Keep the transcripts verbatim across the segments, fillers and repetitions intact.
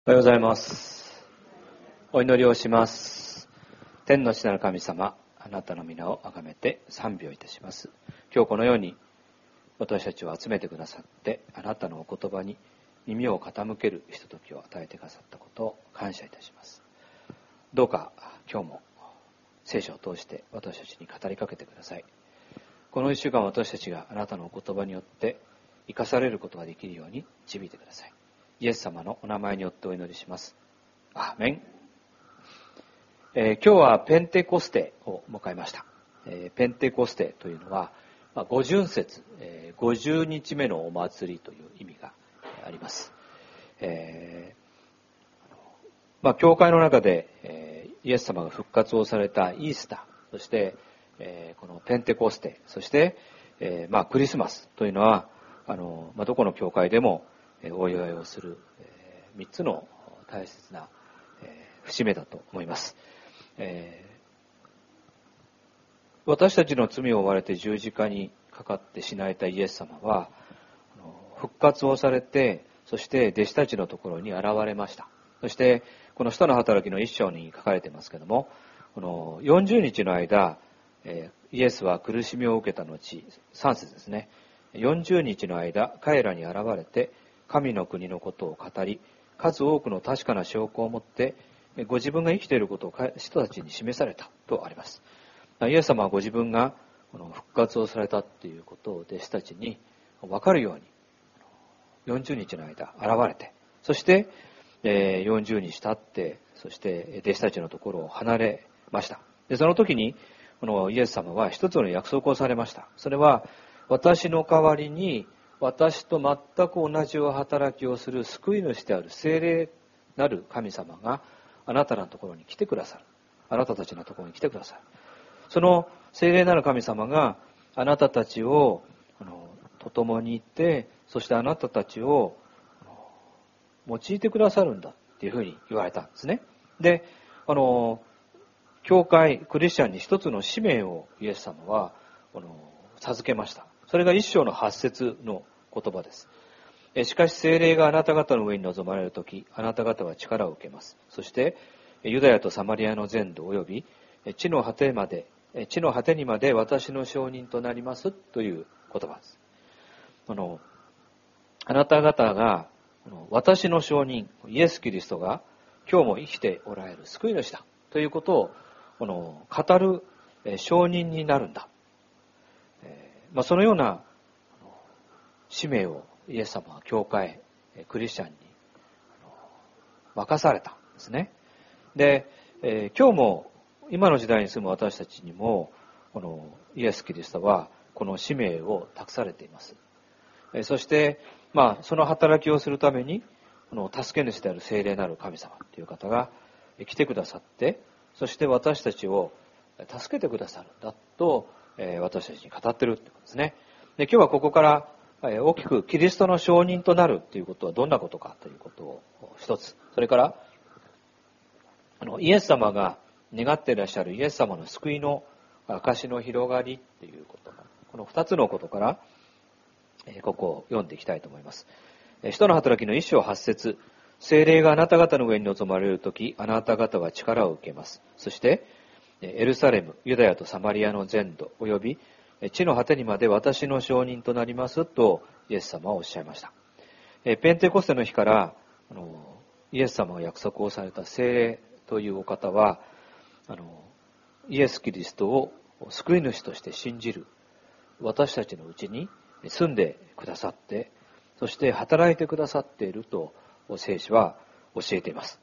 おはようございます。お祈りをします。天の父なる神様、あなたの皆をあがめて賛美をいたします。今日このように私たちを集めてくださって、あなたのお言葉に耳を傾けるひとときを与えてくださったことを感謝いたします。どうか今日も聖書を通して私たちに語りかけてください。この一週間私たちがあなたのお言葉によって生かされることができるように導いてください。イエス様のお名前によってお祈りします。アーメン。えー、今日はペンテコステを迎えました。えー、ペンテコステというのは、まあ、五旬節、えー、ごじゅうにちめのお祭りという意味があります。えーまあ、教会の中で、えー、イエス様が復活をされたイースター、そして、えー、このペンテコステ、そして、えーまあ、クリスマスというのはあの、まあ、どこの教会でもお祝いをするみっつの大切な節目だと思います。私たちの罪を負われて十字架にかかって死なれたイエス様は復活をされて、そして弟子たちのところに現れました。そしてこの使徒の働きの一章に書かれていますけれども、このよんじゅうにちの間イエスは苦しみを受けた後、さん節ですね、よんじゅうにちの間彼らに現れて神の国のことを語り、数多くの確かな証拠を持ってご自分が生きていることを人たちに示されたとあります。イエス様はご自分が復活をされたということを弟子たちに分かるようによんじゅうにちの間現れて、そしてよんじゅうにち経って、そして弟子たちのところを離れました。でその時にこのイエス様は一つの約束をされました。それは、私の代わりに私と全く同じ働きをする救い主である聖霊なる神様があなたのところに来てくださる。あなたたちのところに来てくださる。その聖霊なる神様があなたたちをあのと共にいて、そしてあなたたちを用いてくださるんだっていうふうに言われたんですね。で、あの教会クリスチャンに一つの使命をイエス様はあの授けました。それが一章の八節の言葉です。しかし聖霊があなた方の上に臨まれるとき、あなた方は力を受けます。そしてユダヤとサマリアの全土および地の果てまで地の果てにまで私の証人となりますという言葉です。あのあなた方が私の証人イエス・キリストが今日も生きておられる救い主だということをこの語る証人になるんだ。まあ、そのような使命をイエス様は教会クリスチャンに任されたんですね。で、えー、今日も今の時代に住む私たちにもこのイエス・キリストはこの使命を託されています。えー、そして、まあ、その働きをするためにこの助け主である聖霊なる神様という方が来てくださって、そして私たちを助けてくださるんだと私たちに語っているということですね。で、今日はここから大きくキリストの証人となるということはどんなことかということを一つ、それからあのイエス様が願っていらっしゃるイエス様の救いの証の広がりということ、この二つのことからここを読んでいきたいと思います。使徒の働きの一章八節、聖霊があなた方の上に臨まれるとき、あなた方は力を受けます。そしてエルサレム、ユダヤとサマリアの全土、および地の果てにまで私の証人となりますとイエス様はおっしゃいました。ペンテコステの日からあのイエス様が約束をされた聖霊というお方はあのイエス・キリストを救い主として信じる私たちのうちに住んでくださって、そして働いてくださっていると聖書は教えています。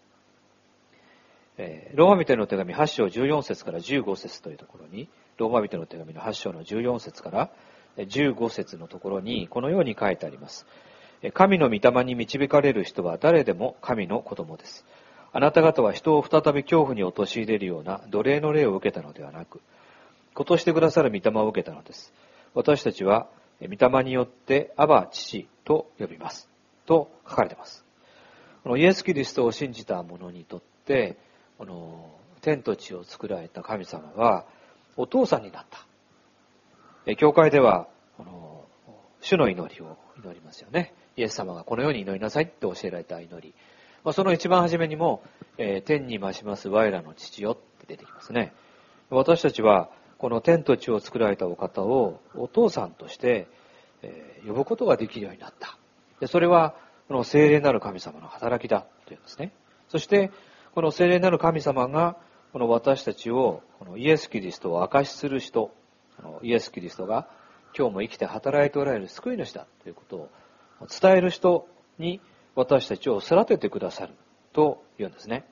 ローマ人の手紙はち章じゅうよん節からじゅうご節というところに、ローマ人の手紙のはち章のじゅうよん節からじゅうご節のところにこのように書いてあります。神の御霊に導かれる人は誰でも神の子供です。あなた方は人を再び恐怖に陥れるような奴隷の霊を受けたのではなく、子としてくださる御霊を受けたのです。私たちは御霊によってアバ父と呼びますと書かれています。このイエス・キリストを信じた者にとってこの天と地を作られた神様はお父さんになった。教会ではこの主の祈りを祈りますよね。イエス様がこのように祈りなさいって教えられた祈り、 まあ、その一番初めにも、えー、天に増します我らの父よって出てきますね。私たちはこの天と地を作られたお方をお父さんとして、えー、呼ぶことができるようになった。でそれはこの聖霊なる神様の働きだというんですね。そしてこの聖霊なる神様がこの私たちをこのイエス・キリストを証しする人、イエス・キリストが今日も生きて働いておられる救い主だということを伝える人に私たちを育ててくださるというんですね。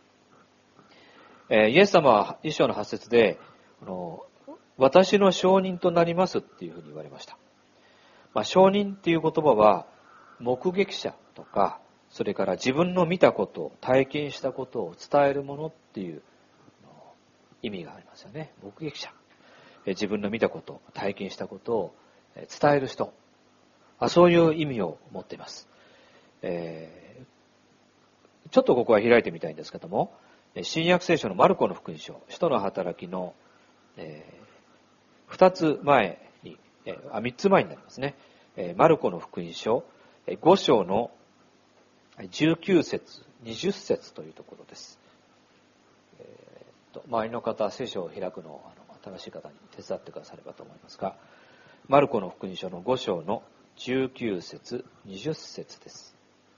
イエス様は一章の八節でこの私の証人となりますっていうふうに言われました。まあ、証人っていう言葉は目撃者とかそれから自分の見たこと体験したことを伝えるものっていう意味がありますよね。目撃者、自分の見たこと体験したことを伝える人、そういう意味を持っています。えー、ちょっとここは開いてみたいんですけども、新約聖書のマルコの福音書、使徒の働きの、えー、二つ前に、えー、あ、三つ前になりますね。えー、マルコの福音書、五章の十九節、二十節というところです。えー、と周りの方、聖書を開くのをあの新しい方に手伝ってくださればと思いますが、マルコの福音書の五章の十九節、二十節です。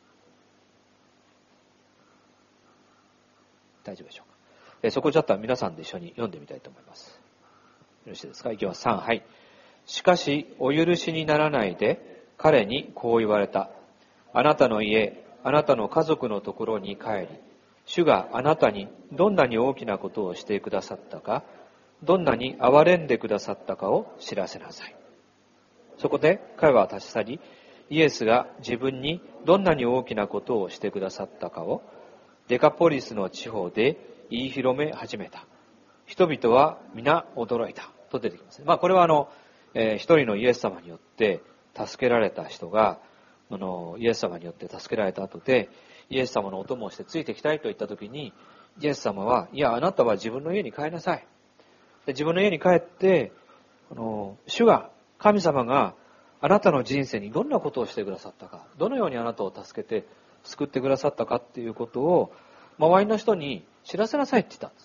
大丈夫でしょうか。えそこちょっと皆さんで一緒に読んでみたいと思います。よろしいですか。いきます。さん、はい。しかしお許しにならないで彼にこう言われた。あなたの家、あなたの家族のところに帰り、主があなたにどんなに大きなことをしてくださったか、どんなに憐れんでくださったかを知らせなさい。そこで彼は立ち去り、イエスが自分にどんなに大きなことをしてくださったかをデカポリスの地方で言い広め始めた。人々は皆驚いたと出てきます。まあこれはあの、えー、一人のイエス様によって助けられた人が、あのイエス様によって助けられた後で、イエス様のお供をしてついてきたいと言ったときに、イエス様は、いや、あなたは自分の家に帰りなさい。で自分の家に帰って、あの主が、神様があなたの人生にどんなことをしてくださったか、どのようにあなたを助けて救ってくださったかっていうことを周りの人に知らせなさいって言ったんです。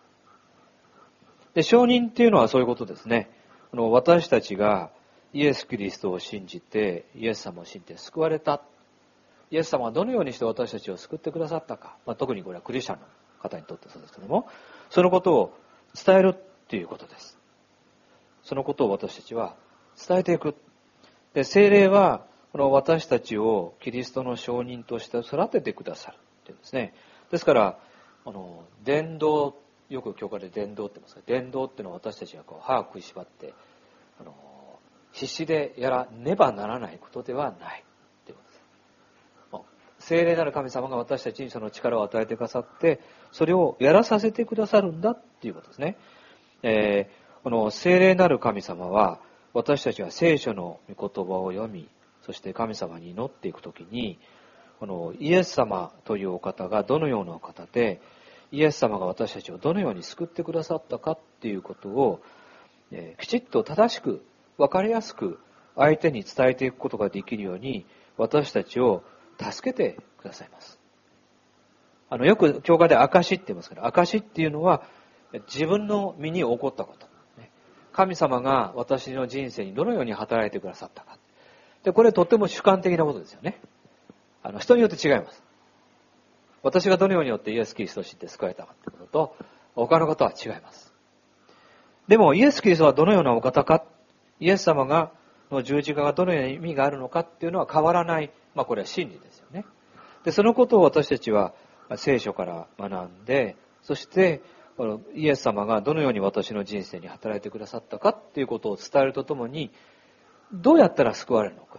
で、証人っていうのはそういうことですね。あの私たちがイエス・キリストを信じて、イエス様を信じて救われた。イエス様はどのようにして私たちを救ってくださったか、まあ、特にこれはクリスチャンの方にとってそうですけども、そのことを伝えるっていうことです。そのことを私たちは伝えていく。で、聖霊はこの私たちをキリストの証人として育ててくださるっていうんですね。ですから、あの伝道、よく教会で伝道って言いますが、伝道っていうのは私たちがこう歯を食いしばってあの必死でやらねばならないことではないっていうことです。聖霊なる神様が私たちにその力を与えてくださって、それをやらさせてくださるんだっていうことですね。えー、この聖霊なる神様は、私たちは聖書の御言葉を読み、そして神様に祈っていくときに、このイエス様というお方がどのようなお方で、イエス様が私たちをどのように救ってくださったかっていうことを、えー、きちっと正しく、わかりやすく相手に伝えていくことができるように、私たちを助けてくださいます。あの、よく教会で証って言いますけど、証っていうのは自分の身に起こったこと。神様が私の人生にどのように働いてくださったか。で、これとっても主観的なことですよね。あの、人によって違います。私がどのようによってイエス・キリストを知って救われたかということと、他の方は違います。でも、イエス・キリストはどのようなお方か、イエス様が、の十字架がどのような意味があるのかっていうのは変わらない。まあ、これは真理ですよね。で、そのことを私たちは聖書から学んで、そして、このイエス様がどのように私の人生に働いてくださったかっていうことを伝えるとともに、どうやったら救われるのか。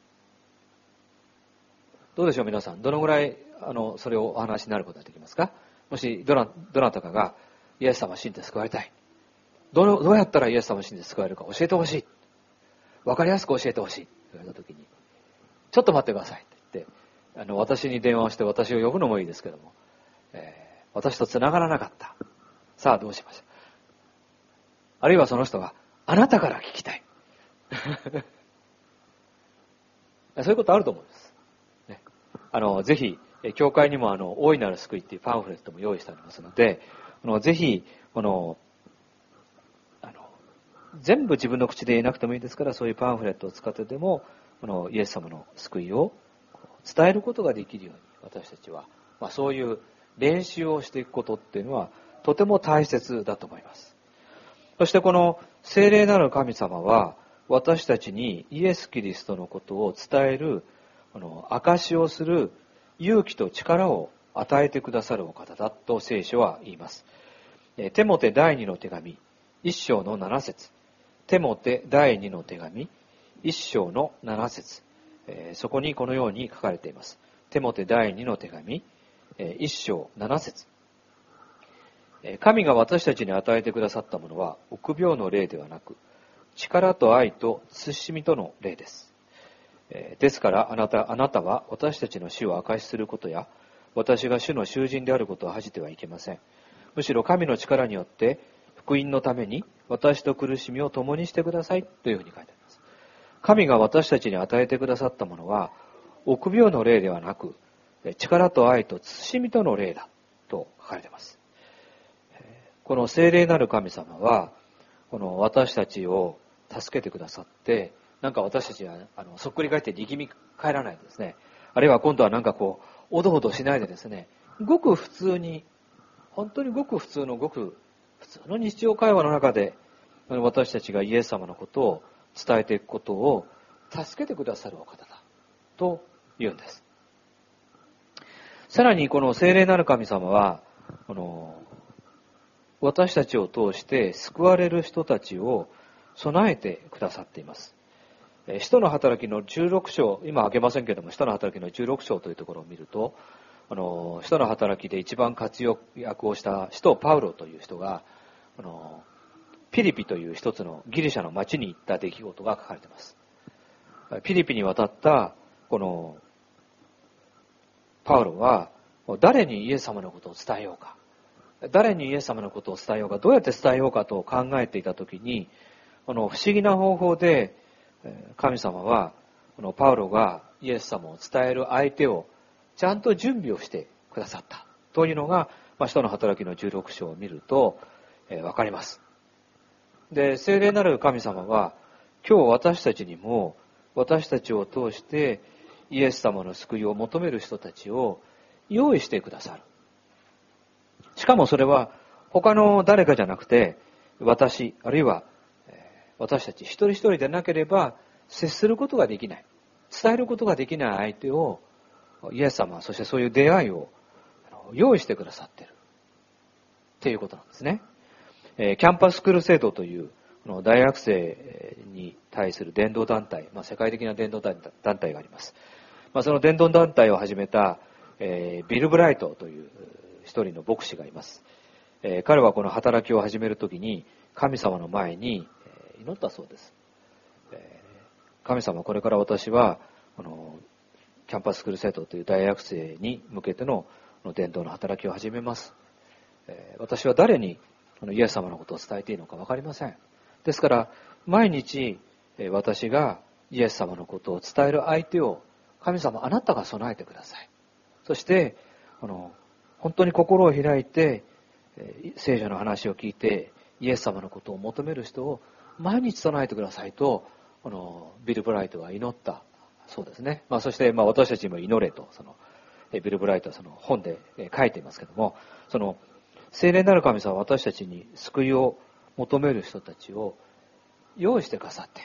どうでしょう皆さん。どのぐらい、あの、それをお話になることができますか？もし、どな、どなたかが、イエス様を信じて救われたい。どの、どうやったらイエス様を信じて救われるか教えてほしい。わかりやすく教えてほしい。と言われたときに、ちょっと待ってください。って言って、あの、私に電話をして私を呼ぶのもいいですけども、えー、私と繋がらなかった。さあどうしましょう。あるいはその人があなたから聞きたい。そういうことあると思うんです。ね、あのぜひ教会にもあの、大いなる救いっていうパンフレットも用意してありますので、あのぜひ、この、あの、全部自分の口で言えなくてもいいですから、そういうパンフレットを使ってでも、このイエス様の救いを伝えることができるように、私たちは、まあ、そういう練習をしていくことっていうのは、とても大切だと思います。そしてこの聖霊なる神様は、私たちにイエス・キリストのことを伝える、この証しをする勇気と力を与えてくださるお方だと聖書は言います。テモテ第二の手紙、一章の七節。テモテ第二の手紙、一章の七節。そこにこのように書かれています。テモテ第二の手紙、一章七節。神が私たちに与えてくださったものは、臆病の霊ではなく、力と愛と慎みとの霊です。ですからあなた、あなたは私たちの死を証しすることや、私が主の囚人であることを恥じてはいけません。むしろ神の力によって、福音のために私と苦しみを共にしてくださいというふうに書いてあります。神が私たちに与えてくださったものは、臆病の霊ではなく、力と愛と慎みとの霊だと書かれています。この聖霊なる神様は、この私たちを助けてくださって、なんか私たちはあのそっくり返って力み返らないんですね。あるいは今度はなんかこう、おどおどしないでですね、ごく普通に、本当にごく普通のごく普通の日常会話の中で、私たちがイエス様のことを伝えていくことを助けてくださるお方だと言うんです。さらにこの聖霊なる神様は、この私たちを通して救われる人たちを備えてくださっています。使徒の働きのじゅうろく章、今開けませんけれども、使徒の働きのじゅうろく章というところを見ると、あの使徒の働きで一番活躍をした使徒パウロという人が、あのピリピという一つのギリシャの町に行った出来事が書かれています。ピリピに渡ったこのパウロは、誰にイエス様のことを伝えようか、誰にイエス様のことを伝えようか、どうやって伝えようかと考えていたときに、この不思議な方法で神様はこのパウロがイエス様を伝える相手をちゃんと準備をしてくださったというのが、まあ、使徒の働きのじゅうろく章を見ると、えー、わかります。で、聖霊なる神様は今日私たちにも私たちを通してイエス様の救いを求める人たちを用意してくださる。しかもそれは他の誰かじゃなくて、私、あるいは私たち一人一人でなければ接することができない、伝えることができない相手をイエス様は、そしてそういう出会いを用意してくださっているっていうことなんですね。キャンパスクルセードという大学生に対する伝道団体、まあ、世界的な伝道団体があります。まあ、その伝道団体を始めたビル・ブライトという一人の牧師がいます。彼はこの働きを始めるときに神様の前に祈ったそうです。神様、これから私はこのキャンパスクルセードという大学生に向けての伝道の働きを始めます。私は誰にこのイエス様のことを伝えていいのか分かりません。ですから毎日私がイエス様のことを伝える相手を神様あなたが備えてください。そしてこの本当に心を開いて聖書の話を聞いてイエス様のことを求める人を毎日備えてくださいと、このビル・ブライトは祈ったそうですね。まあ、そしてまあ私たちも祈れとそのビル・ブライトはその本で書いていますけども、その聖霊なる神様は私たちに救いを求める人たちを用意してくださって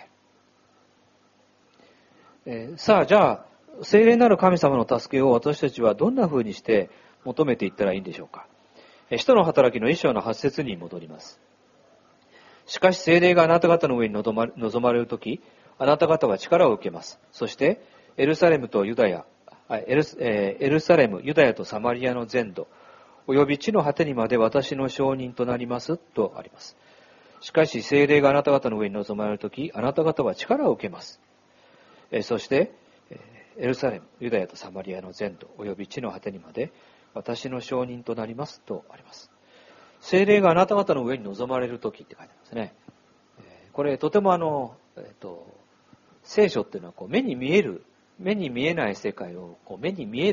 いる。えー、さあじゃあ聖霊なる神様の助けを私たちはどんな風にして求めていったらいいんでしょうか。使徒の働きの一章の八節に戻ります。しかし聖霊があなた方の上に臨まれるとき、あなた方は力を受けます。そしてエルサレムとユダヤ、エル、えー、エルサレム、ユダヤとサマリアの全土、および地の果てにまで私の証人となりますとあります。しかし聖霊があなた方の上に臨まれるとき、あなた方は力を受けます。えー、そしてエルサレム、ユダヤとサマリアの全土、および地の果てにまで私の証人となりますとあります。聖霊があなた方の上に臨まれるときって書いてありますね。これとてもあの、えっと、聖書っていうのはこう目に見える、目に見えない世界をこう目に見える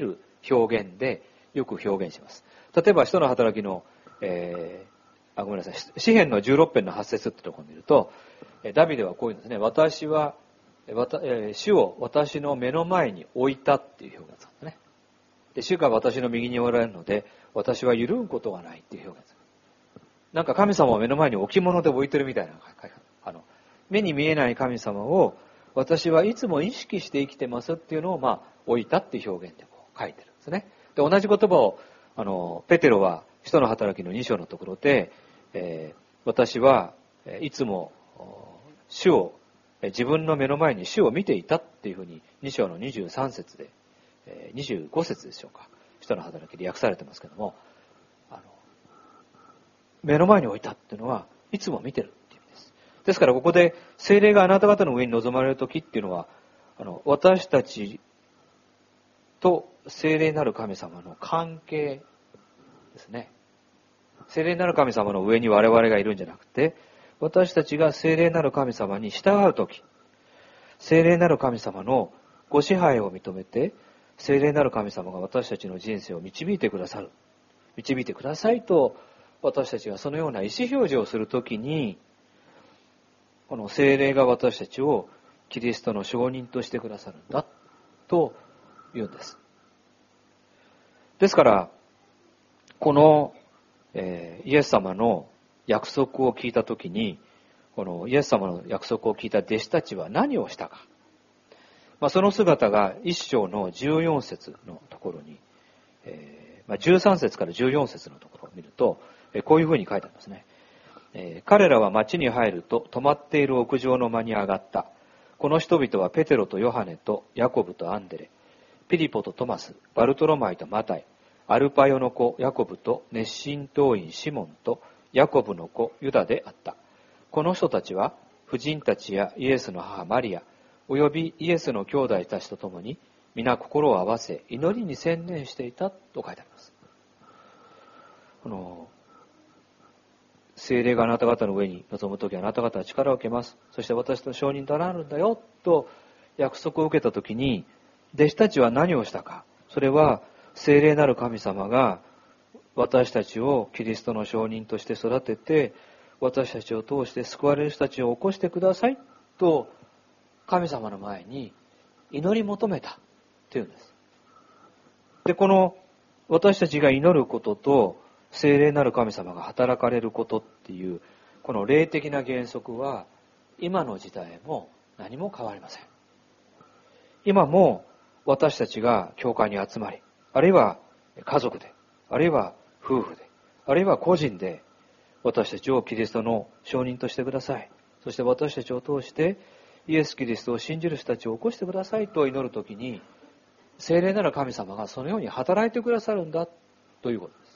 表現でよく表現します。例えば、使徒の働きの、えー、あ、ごめんなさい、詩編のじゅうろく編のはち節ってところを見ると、ダビデはこういうんですね、私は、わたえー、主を私の目の前に置いたっていう表現ですね。で、主が私の右におられるので、私は揺るぐことがないっていう表現です。なんか神様を目の前に置物で置いてるみたいな、あの、目に見えない神様を私はいつも意識して生きてますっていうのを、まあ、置いたっていう表現でこう書いてるんですね。で、同じ言葉を、あの、ペテロは使徒の働きのに章のところで、えー、私はいつも主を、自分の目の前に主を見ていたっていうふうにに章のにじゅうさん節で、にじゅうご節でしょうか。使徒の働きで訳されてますけども、あの、目の前に置いたっていうのはいつも見てるっていう意味です。ですからここで聖霊があなた方の上に臨まれる時っていうのは、あの、私たちと聖霊なる神様の関係ですね。聖霊なる神様の上に我々がいるんじゃなくて、私たちが聖霊なる神様に従うとき、聖霊なる神様のご支配を認めて、聖霊なる神様が私たちの人生を導いてくださる。導いてくださいと、私たちがそのような意思表示をするときに、この聖霊が私たちをキリストの証人としてくださるんだ、と言うんです。ですから、この、えー、イエス様の約束を聞いたときに、このイエス様の約束を聞いた弟子たちは何をしたか。まあ、その姿が一章のじゅうよん節のところに、えーまあ、じゅうさん節からじゅうよん節のところを見ると、えー、こういうふうに書いてありますね。えー、彼らは町に入ると泊まっている屋上の間に上がった。この人々はペテロとヨハネとヤコブとアンデレ、ピリポとトマス、バルトロマイとマタイ、アルパヨの子ヤコブと熱心党員シモンとヤコブの子ユダであった。この人たちは婦人たちやイエスの母マリア、およびイエスの兄弟たちと共に皆心を合わせ祈りに専念していたと書いてあります。この聖霊があなた方の上に臨むときあなた方は力を受けます。そして私の証人となるんだよと約束を受けたときに、弟子たちは何をしたか。それは聖霊なる神様が私たちをキリストの証人として育てて、私たちを通して救われる人たちを起こしてくださいと神様の前に祈り求めたというんです。で、この私たちが祈ることと聖霊なる神様が働かれることっていうこの霊的な原則は今の時代も何も変わりません。今も私たちが教会に集まり、あるいは家族で、あるいは夫婦で、あるいは個人で私たちをキリストの証人としてください。そして私たちを通してイエス・キリストを信じる人たちを起こしてくださいと祈るときに、聖霊なる神様がそのように働いてくださるんだということです。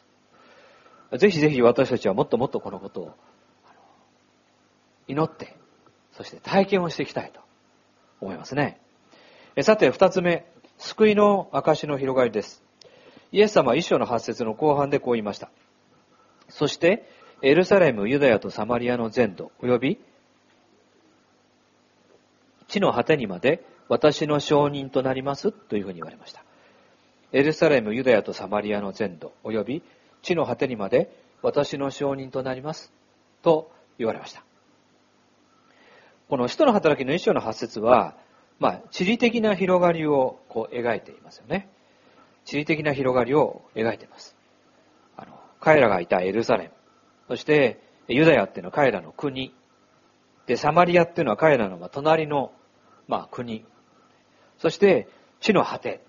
ぜひぜひ私たちはもっともっとこのことを祈って、そして体験をしていきたいと思いますね。さて二つ目、救いの証の広がりです。イエス様は一章の八節の後半でこう言いました。そしてエルサレム、ユダヤとサマリアの全土、および地の果てにまで私の証人となりますというふうに言われました。エルサレム、ユダヤとサマリアの全土、および地の果てにまで私の証人となりますと言われました。この使徒の働きの一章の八節は、まあ、地理的な広がりをこう描いていますよね。地理的な広がりを描いています。あの、彼らがいたエルサレム、そしてユダヤっていうのは彼らの国、で、サマリアっていうのは彼らのまあ隣のまあ国、そして地の果て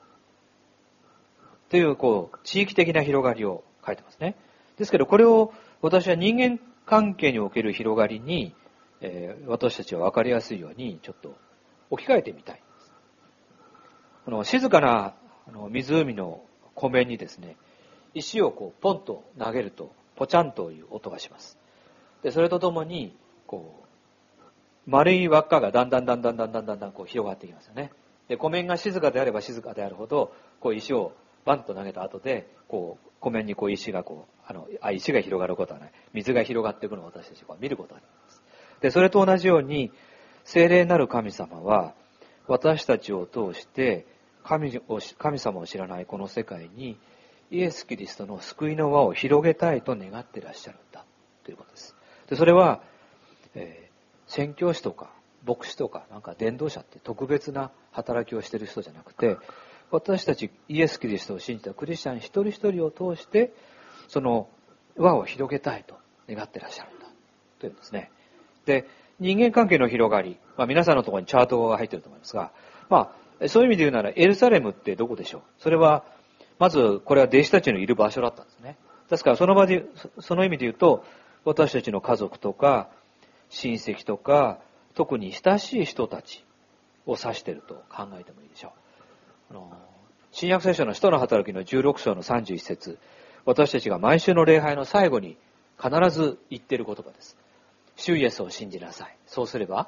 というこう地域的な広がりを書いてますね。ですけどこれを私は人間関係における広がりに、えー、私たちは分かりやすいようにちょっと置き換えてみたいんです。この静かなあの湖の湖面にですね、石をこうポンと投げるとポチャンという音がします。で、それとともにこう丸い輪っかがだんだんだんだんだんだんだんだんこう広がっていきますよね。で、湖面が静かであれば静かであるほど、こう石をバンと投げた後で、こう湖面にこう石がこうあのあ石が広がることはない、水が広がっていくのを私たちは見ることができます。で、それと同じように聖霊なる神様は私たちを通して神を神様を知らないこの世界にイエス・キリストの救いの輪を広げたいと願っていらっしゃるんだということです。でそれは、えー、宣教師とか牧師とかなんか伝道者って特別な働きをしている人じゃなくて、私たちイエス・キリストを信じたクリスチャン一人一人を通してその輪を広げたいと願っていらっしゃるんだというんですね。で人間関係の広がり、まあ、皆さんのところにチャートが入っていると思いますが、まあ、そういう意味で言うならエルサレムってどこでしょう。それはまずこれは弟子たちのいる場所だったんですね。ですからその場でその意味で言うと私たちの家族とか親戚とか特に親しい人たちを指していると考えてもいいでしょう。あの新約聖書の使徒の働きのじゅうろく章のさんじゅういち節、私たちが毎週の礼拝の最後に必ず言っている言葉です。主イエスを信じなさい。そうすれば、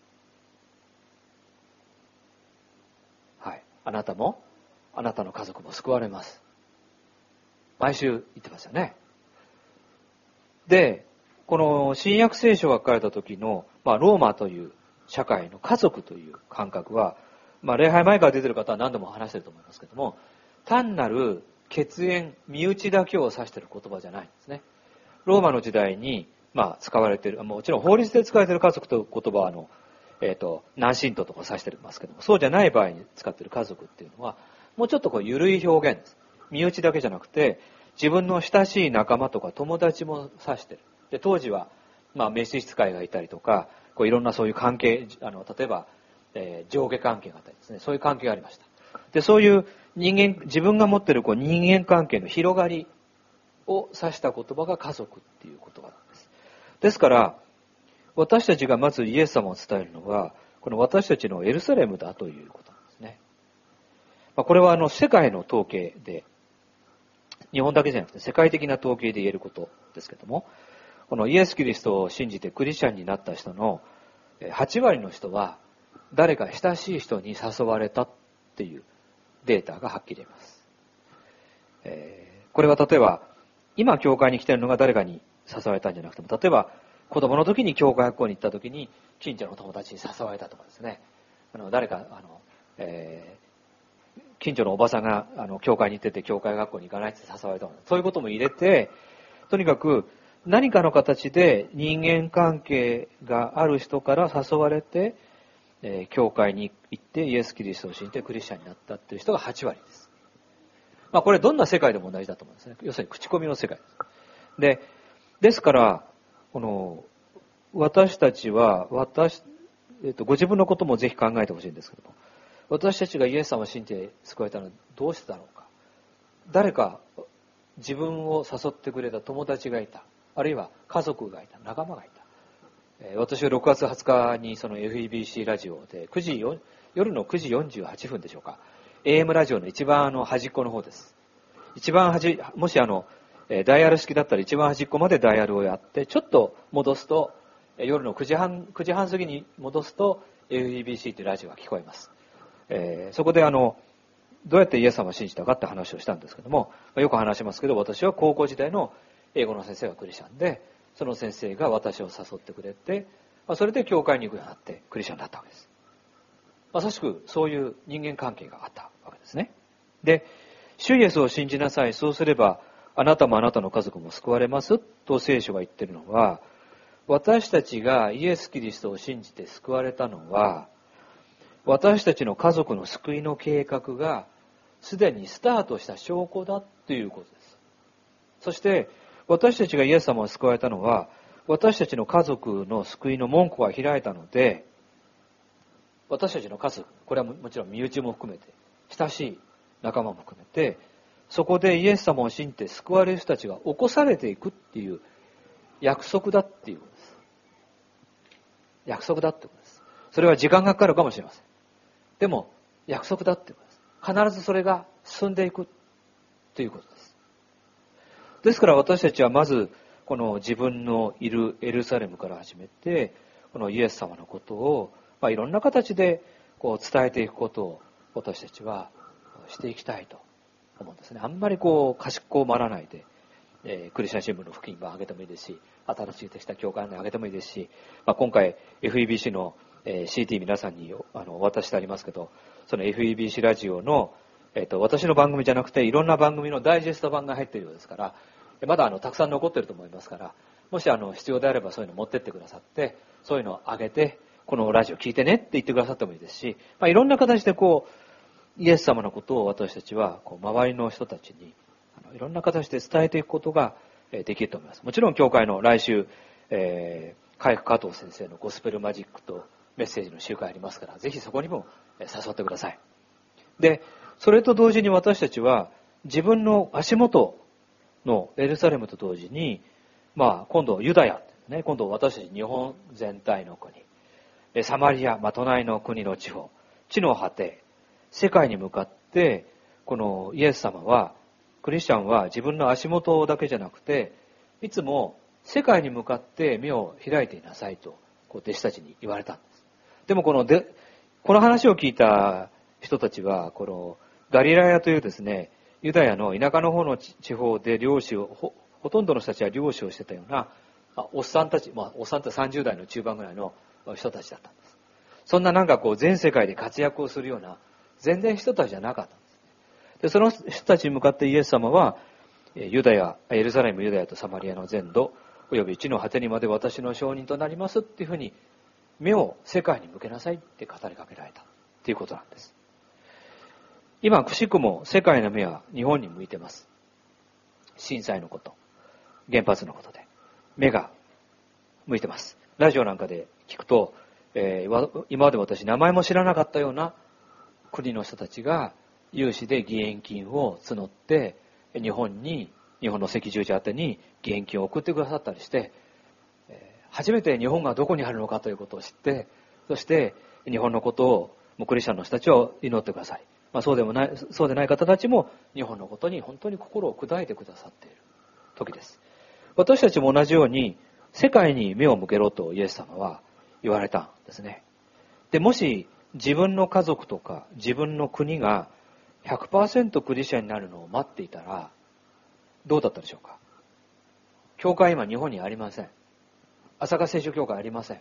はい、あなたもあなたの家族も救われます。毎週言ってますよね。で、この新約聖書が書かれた時の、まあ、ローマという社会の家族という感覚は、まあ、礼拝前から出てる方は何度も話してると思いますけども、単なる血縁、身内だけを指している言葉じゃないんですね。ローマの時代に、まあ、使われている、もちろん法律で使われている家族という言葉は、あの、えっと、男信徒とか指してますけども、そうじゃない場合に使っている家族っていうのは、もうちょっとこう、緩い表現です。身内だけじゃなくて、自分の親しい仲間とか友達も指している。で、当時は、まあ、召使いがいたりとか、こういろんなそういう関係、あの、例えば、えー、上下関係があったりですね、そういう関係がありました。で、そういう人間、自分が持っているこう人間関係の広がりを指した言葉が家族っていう言葉なんです。ですから、私たちがまずイエス様を伝えるのは、この私たちのエルサレムだということなんですね。まあ、これはあの世界の統計で、日本だけじゃなくて世界的な統計で言えることですけども、このイエス・キリストを信じてクリスチャンになった人のはち割の人は誰か親しい人に誘われたっていうデータがはっきり言えます。えー、これは例えば今教会に来ているのが誰かに誘われたんじゃなくても、例えば子供の時に教会学校に行った時に近所の友達に誘われたとかですね、あの誰かあの、えー、近所のおばさんがあの教会に行ってて教会学校に行かないって誘われたとか、そういうことも入れて、とにかく何かの形で人間関係がある人から誘われて、えー、教会に行ってイエス・キリストを信じてクリスチャンになったっていう人がはち割です。まあこれどんな世界でも同じだと思うんですね。要するに口コミの世界です。で、ですから、この私たちは私、えっと、ご自分のこともぜひ考えてほしいんですけども、私たちがイエス様を信じて救われたのはどうしてだろうか。誰か自分を誘ってくれた友達がいた。あるいは家族がいた。仲間がいた。私はろくがつはつかにその エフイービーシー ラジオでくじよ夜のくじよんじゅうはっぷんでしょうか。エーエム ラジオの一番あの端っこの方です。一番端、もしあの、ダイヤル式だったら一番端っこまでダイヤルをやって、ちょっと戻すと、夜のくじはん、くじはん過ぎに戻すと エフイービーシー というラジオが聞こえます。えー、そこであの、どうやってイエス様を信じたかって話をしたんですけども、よく話しますけど、私は高校時代の英語の先生がクリスチャンで、その先生が私を誘ってくれて、それで教会に行くようになってクリスチャンになったわけです。まさしくそういう人間関係があったわけですね。で、主イエスを信じなさい。そうすればあなたもあなたの家族も救われますと聖書が言っているのは、私たちがイエス・キリストを信じて救われたのは、私たちの家族の救いの計画がすでにスタートした証拠だということです。そして私たちがイエス様を救われたのは、私たちの家族の救いの門戸が開いたので、私たちの家族、これはもちろん身内も含めて、親しい仲間も含めて、そこでイエス様を信じて救われる人たちが起こされていくっていう約束だっていうことです。約束だってことです。それは時間がかかるかもしれません。でも約束だってことです。必ずそれが進んでいくということです。ですから私たちはまずこの自分のいるエルサレムから始めて、このイエス様のことを、まあ、いろんな形でこう伝えていくことを私たちはしていきたいと思うんですね。あんまりこう賢くまらないで、えー、クリスチャン新聞の付近ば上げてもいいですし、新しいできた教会に上げてもいいですし、まあ、今回 エフイービーシー の シーティー 皆さんにあのお渡ししてありますけど、 その エフイービーシー ラジオの、えっと、私の番組じゃなくて、いろんな番組のダイジェスト版が入っているようですから、まだあの、たくさん残っていると思いますから、もしあの、必要であればそういうの持ってってくださって、そういうのをあげて、このラジオ聞いてねって言ってくださってもいいですし、まあ、いろんな形でこう、イエス様のことを私たちは、こう、周りの人たちに、あのいろんな形で伝えていくことができると思います。もちろん、教会の来週、えー、海部加藤先生のゴスペルマジックとメッセージの集会ありますから、ぜひそこにも誘ってください。で、それと同時に私たちは、自分の足元のエルサレムと同時に、まあ、今度ユダヤ、ね、今度私たち日本全体の国、サマリア、まあ、隣の国の地方、地の果て、世界に向かって、このイエス様は、クリスチャンは自分の足元だけじゃなくて、いつも世界に向かって目を開いていなさいと、こう弟子たちに言われたんです。でもこので、この話を聞いた人たちは、このガリラヤというですね、ユダヤの田舎の方の地方で漁師を、ほ、ほとんどの人たちは漁師をしてたような、おっさんたち、まあ、おっさんってさんじゅう代の中盤ぐらいの人たちだったんです。そんななんかこう全世界で活躍をするような、全然人たちじゃなかったんです。で、その人たちに向かってイエス様は、ユダヤ、エルサレム、ユダヤとサマリアの全土、および地の果てにまで私の証人となりますっていうふうに、目を世界に向けなさいって語りかけられたっていうことなんです。今、くしくも世界の目は日本に向いてます。震災のこと、原発のことで、目が向いてます。ラジオなんかで聞くと、えー、今まで私名前も知らなかったような国の人たちが有志で義援金を募って日本に、日本の赤十字宛てに義援金を送ってくださったりして、初めて日本がどこにあるのかということを知って、そして日本のことをもうクリスチャンの人たちを祈ってください。まあ、そうでもない、そうでない方たちも日本のことに本当に心を砕いてくださっている時です。私たちも同じように世界に目を向けろとイエス様は言われたんですね。で、もし自分の家族とか自分の国が ひゃくパーセント クリスチャンになるのを待っていたらどうだったでしょうか。教会今日本にありません。朝霞聖書教会ありません。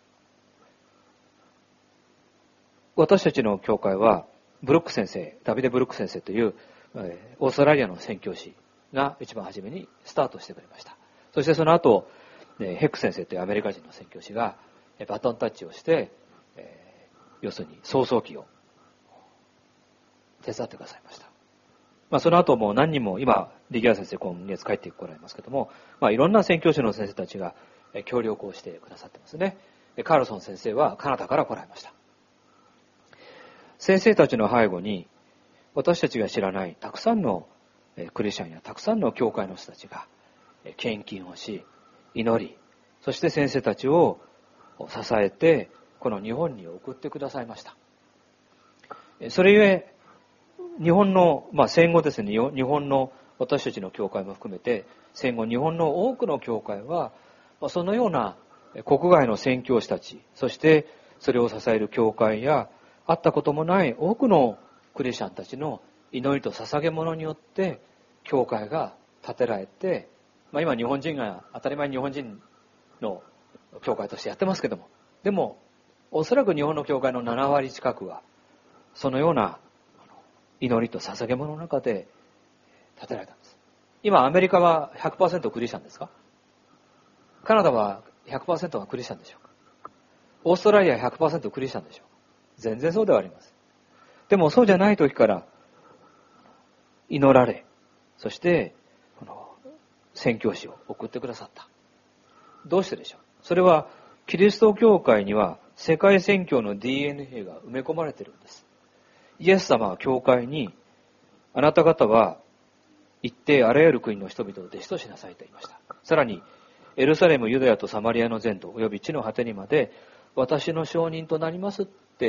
私たちの教会はブルック先生、ダビデ・ブルック先生というオーストラリアの宣教師が一番初めにスタートしてくれました。そしてその後、ヘック先生というアメリカ人の宣教師がバトンタッチをして、要するに創創期を手伝ってくださいました。まあ、その後も何人も、今、リギア先生今月帰ってこられますけども、まあ、いろんな宣教師の先生たちが協力をしてくださってますね。カールソン先生はカナダから来られました。先生たちの背後に、私たちが知らないたくさんのクリスチャンやたくさんの教会の人たちが献金をし、祈り、そして先生たちを支えて、この日本に送ってくださいました。それゆえ、日本の、まあ戦後ですね、日本の私たちの教会も含めて、戦後日本の多くの教会は、そのような国外の宣教師たち、そしてそれを支える教会や、会ったこともない多くのクリスチャンたちの祈りと捧げ物によって、教会が建てられて、まあ今日本人が当たり前に日本人の教会としてやってますけども、でも、おそらく日本の教会のなな割近くは、そのような祈りと捧げ物の中で建てられたんです。今、アメリカは ひゃくパーセント クリスチャンですか？カナダは ひゃくパーセント がクリスチャンでしょうか？オーストラリアは ひゃくパーセント クリスチャンでしょうか？全然そうではありません。でもそうじゃない時から祈られ、そしてこの宣教師を送ってくださった。どうしてでしょう？それはキリスト教会には世界宣教の ディーエヌエー が埋め込まれているんです。イエス様は教会に、あなた方は行ってあらゆる国の人々を弟子としなさいと言いました。さらに、エルサレム、ユダヤとサマリアの全土、および地の果てにまで私の証人となりますって、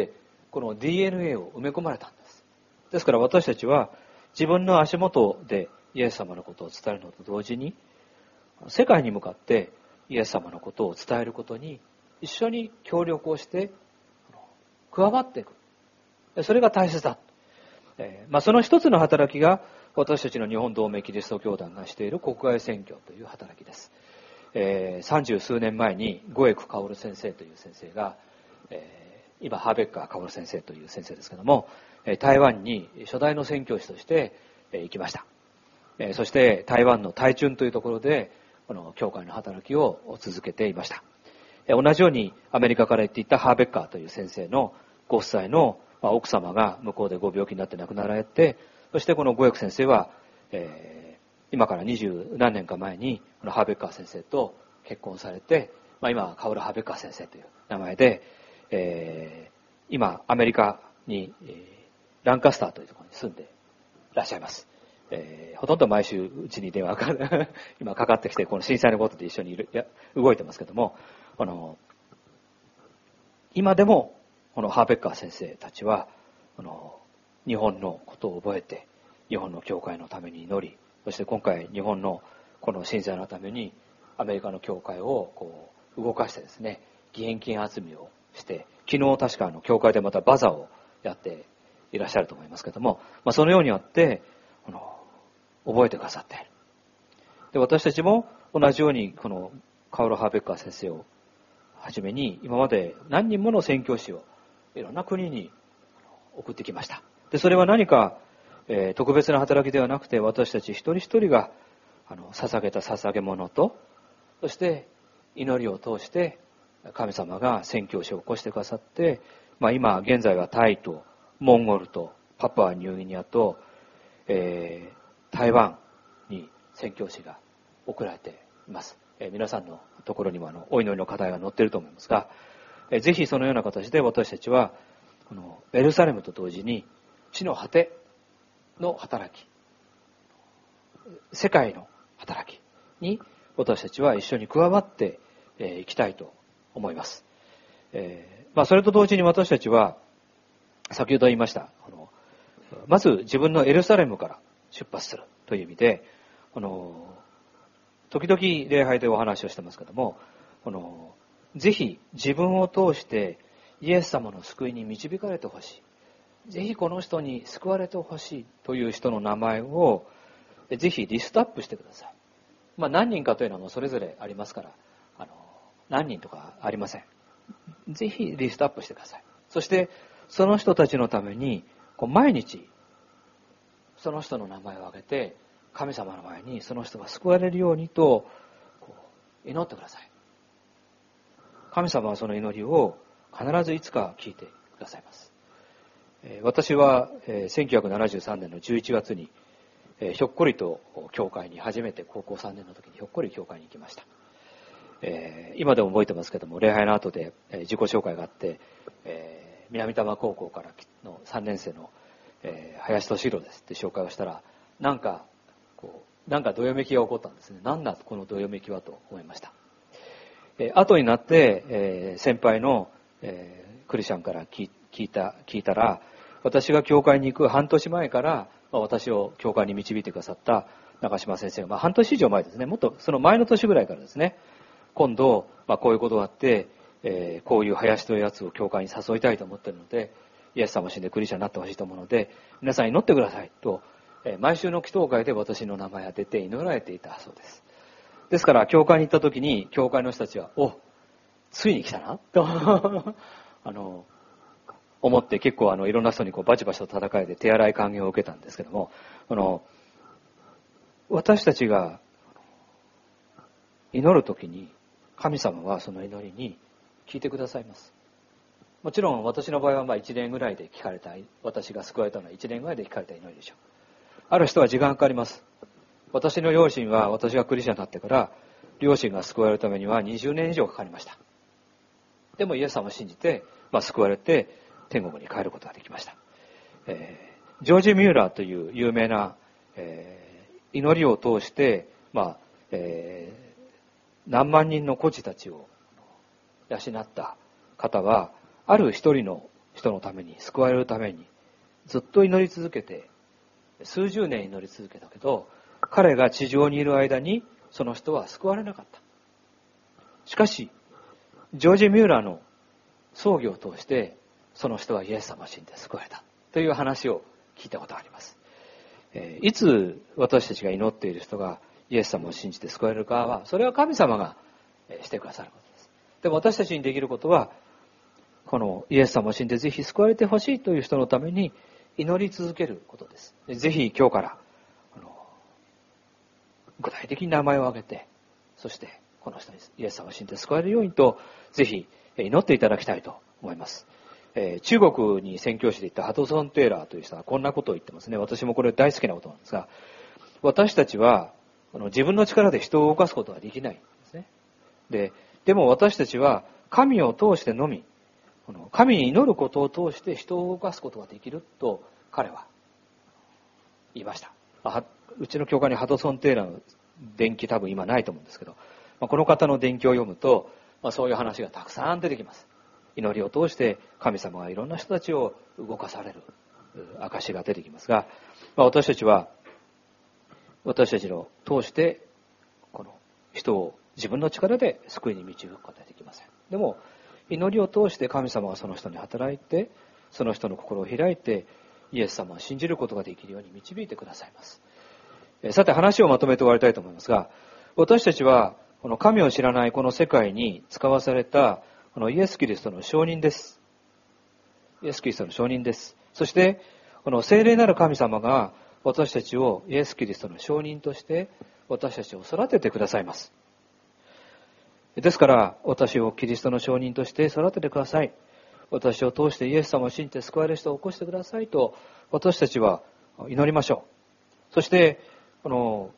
この ディーエヌエー を埋め込まれたんです。ですから私たちは自分の足元でイエス様のことを伝えるのと同時に、世界に向かってイエス様のことを伝えることに一緒に協力をして加わっていく。それが大切だ。えーまあ、その一つの働きが私たちの日本同盟キリスト教団がしている国外宣教という働きです。えー、三十数年前に五栄久薫先生という先生が、え今ハーベッカー薫先生という先生ですけども、台湾に初代の宣教師として行きました。そして台湾の台中というところでこの教会の働きを続けていました。同じようにアメリカから行っていったハーベッカーという先生のご夫妻の奥様が向こうでご病気になって亡くなられて、そしてこのゴエク先生は、えー、今から二十何年か前にこのハーベッカー先生と結婚されて、まあ、今はカオル・ハーベッカー先生という名前で、えー、今アメリカに、えー、ランカスターというところに住んでいらっしゃいます。えー、ほとんど毎週うちに電話が今かかってきて、この震災のことで一緒にいるや動いてますけども、あの今でもこのハーベッカー先生たちはこの日本のことを覚えて、日本の教会のために祈り、そして今回日本のこの震災のためにアメリカの教会をこう動かしてですね、義援金集めをして、昨日確かあの教会でまたバザーをやっていらっしゃると思いますけども、まあ、そのようにあってこの覚えてくださっている。で、私たちも同じようにこのカオル・ハーベッカー先生をはじめに今まで何人もの宣教師をいろんな国に送ってきました。で、それは何か、えー、特別な働きではなくて、私たち一人一人があの捧げた捧げ物と、そして祈りを通して神様が宣教師を起こしてくださって、まあ、今現在はタイとモンゴルとパプアニューギニアと、えー、台湾に宣教師が送られています。えー、皆さんのところにもあのお祈りの課題が載っていると思いますが、えー、ぜひそのような形で私たちはこのエルサレムと同時に地の果ての働き、世界の働きに私たちは一緒に加わってい、えー、きたいと思います。えーまあ、それと同時に私たちは先ほど言いましたこのまず自分のエルサレムから出発するという意味で、この時々礼拝でお話をしてますけども、このぜひ自分を通してイエス様の救いに導かれてほしい、ぜひこの人に救われてほしいという人の名前をぜひリストアップしてください。まあ、何人かというのはもうそれぞれありますから、あの何人とかありません。ぜひリストアップしてください。そしてその人たちのためにこう毎日その人の名前を挙げて神様の前にその人が救われるようにとこう祈ってください。神様はその祈りを必ずいつか聞いてくださいます。私はせんきゅうひゃくななじゅうさんねんのじゅういちがつにひょっこりと教会に、初めて高校さんねんの時にひょっこり教会に行きました。今でも覚えてますけども、礼拝の後で自己紹介があって、南多摩高校からのさんねん生の林俊弘ですって紹介をしたら、なんかこうなんかどよめきが起こったんですね。なんだこのどよめきはと思いました。後になって先輩のクリスチャンから聞いた聞いたら、私が教会に行く半年前から私を教会に導いてくださった中島先生が、まあ、半年以上前ですね、もっとその前の年ぐらいからですね、今度、まあ、こういうことがあって、えー、こういう林というやつを教会に誘いたいと思っているので、イエス様を死んでクリスチャンになってほしいと思うので、皆さん祈ってくださいと、えー、毎週の祈祷会で私の名前が出て祈られていたそうです。ですから教会に行った時に教会の人たちは、お、ついに来たなとあの思って、結構あのいろんな人にこうバチバチと戦いで手洗い歓迎を受けたんですけども、あの私たちが祈るときに神様はその祈りに聞いてくださいます。もちろん私の場合はまあいちねんぐらいで聞かれた、私が救われたのはいちねんぐらいで聞かれた祈りでしょう。ある人は時間がかかります。私の両親は、私がクリスチャンになってから両親が救われるためにはにじゅうねん以上かかりました。でもイエス様を信じて、まあ、救われて天国に帰ることができました。えー、ジョージ・ミューラーという有名な、えー、祈りを通して、まあえー、何万人の孤児たちを養った方は、ある一人の人のために、救われるためにずっと祈り続けて、数十年祈り続けたけど、彼が地上にいる間にその人は救われなかった。しかしジョージ・ミューラーの葬儀を通してその人はイエス様を信じて救われたという話を聞いたことがあります。えー、いつ私たちが祈っている人がイエス様を信じて救われるかは、それは神様がしてくださることです。でも私たちにできることは、 このイエス様を信じてぜひ救われてほしいという人のために祈り続けることです。ぜひ今日からあの具体的に名前を挙げて、そしてこの人にイエス様を信じて救われるようにとぜひ祈っていただきたいと思います。えー、中国に宣教師で行ったハドソン・テイラーという人はこんなことを言ってますね。私もこれ大好きなことなんですが、私たちはあの自分の力で人を動かすことはできないんですね。で、でも私たちは神を通してのみ、神に祈ることを通して人を動かすことができると彼は言いました。うちの教会にハドソン・テイラーの伝記多分今ないと思うんですけど、この方の伝記を読むと、そういう話がたくさん出てきます。祈りを通して神様がいろんな人たちを動かされる証が出てきますが、私たちは私たちを通してこの人を自分の力で救いに導くことはできません。でも祈りを通して神様がその人に働いて、その人の心を開いてイエス様を信じることができるように導いてくださいます。さて話をまとめて終わりたいと思いますが、私たちはこの神を知らないこの世界に使わされたこのイエス・キリストの証人です。イエス・キリストの証人です。そしてこの聖霊なる神様が私たちをイエス・キリストの証人として私たちを育ててくださいます。ですから私をキリストの証人として育ててください。私を通してイエス様を信じて救われる人を起こしてくださいと私たちは祈りましょう。そしてこの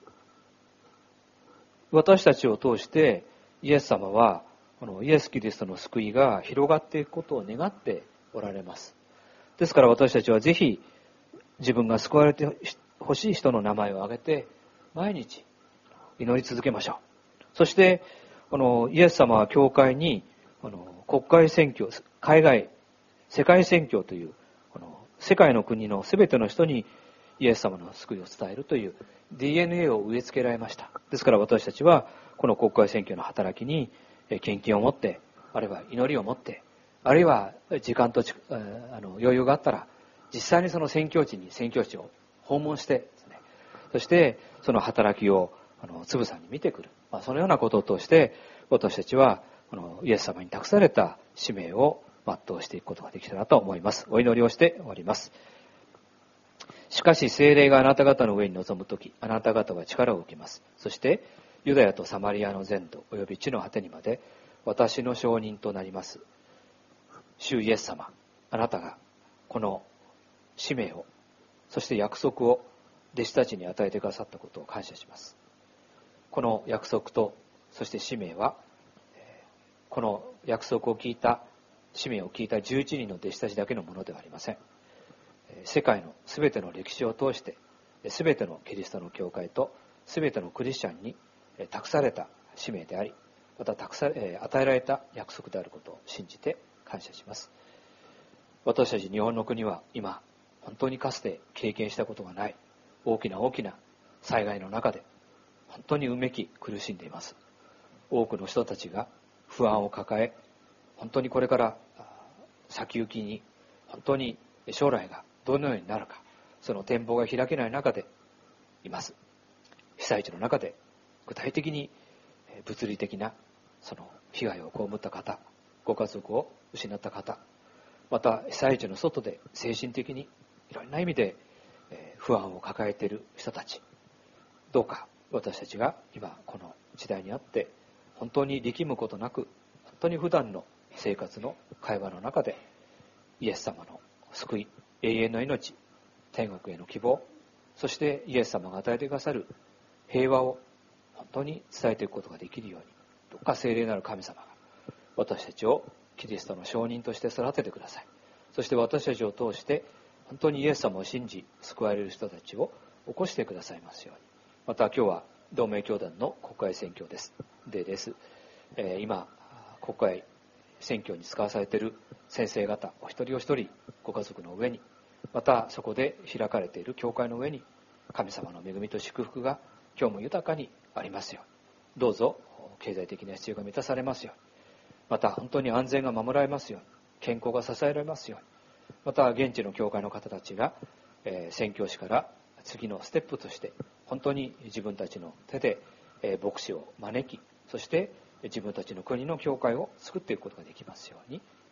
私たちを通してイエス様はこのイエス・キリストの救いが広がっていくことを願っておられます。ですから私たちはぜひ自分が救われてほしい人の名前を挙げて毎日祈り続けましょう。そしてこのイエス様は教会にこの国会宣教、海外、世界宣教というこの世界の国のすべての人にイエス様の救いを伝えるという ディーエヌエー を植え付けられました。ですから私たちはこの国会宣教の働きに献金を持って、あるいは祈りを持って、あるいは時間とあの余裕があったら実際にその宣教地に宣教地を訪問してですね、そしてその働きをあのつぶさに見てくる、まあ、そのようなことを通して私たちはこのイエス様に託された使命を全うしていくことができたらと思います。お祈りをして終わります。しかし聖霊があなた方の上に臨むとき、あなた方は力を受けます。そしてユダヤとサマリアの全土および地の果てにまで私の証人となります主イエス様、あなたがこの使命を、そして約束を弟子たちに与えてくださったことを感謝します。この約束とそして使命は、この約束を聞いた、使命を聞いたじゅういちにんの弟子たちだけのものではありません。世界のすべての歴史を通してすべてのキリストの教会とすべてのクリスチャンに託された使命であり、また託さ与えられた約束であることを信じて感謝します。私たち日本の国は今本当にかつて経験したことがない大きな大きな災害の中で本当にうめき苦しんでいます。多くの人たちが不安を抱え、本当にこれから先行きに本当に将来がどのようになるか、その展望が開けない中でいます。被災地の中で具体的に物理的なその被害を被った方、ご家族を失った方、また被災地の外で精神的にいろんな意味で不安を抱えている人たち、どうか私たちが今この時代にあって本当に力むことなく、本当に普段の生活の会話の中でイエス様の救い、永遠の命、天国への希望、そしてイエス様が与えてくださる平和を本当に伝えていくことができるように、どうか聖霊なる神様が私たちをキリストの証人として育ててください。そして私たちを通して本当にイエス様を信じ救われる人たちを起こしてくださいますように。また今日は同盟教団の国会選挙ですでです、えー、今国会選挙に使わされている先生方お一人お一人ご家族の上に、またそこで開かれている教会の上に神様の恵みと祝福が今日も豊かにありますように。どうぞ経済的な必要が満たされますように。また本当に安全が守られますように、健康が支えられますように。また現地の教会の方たちが、えー、宣教師から次のステップとして本当に自分たちの手で、えー、牧師を招き、そして自分たちの国の教会を作っていくことができますように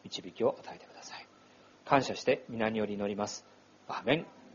導きを与えてください。感謝して皆により祈ります。アーメン。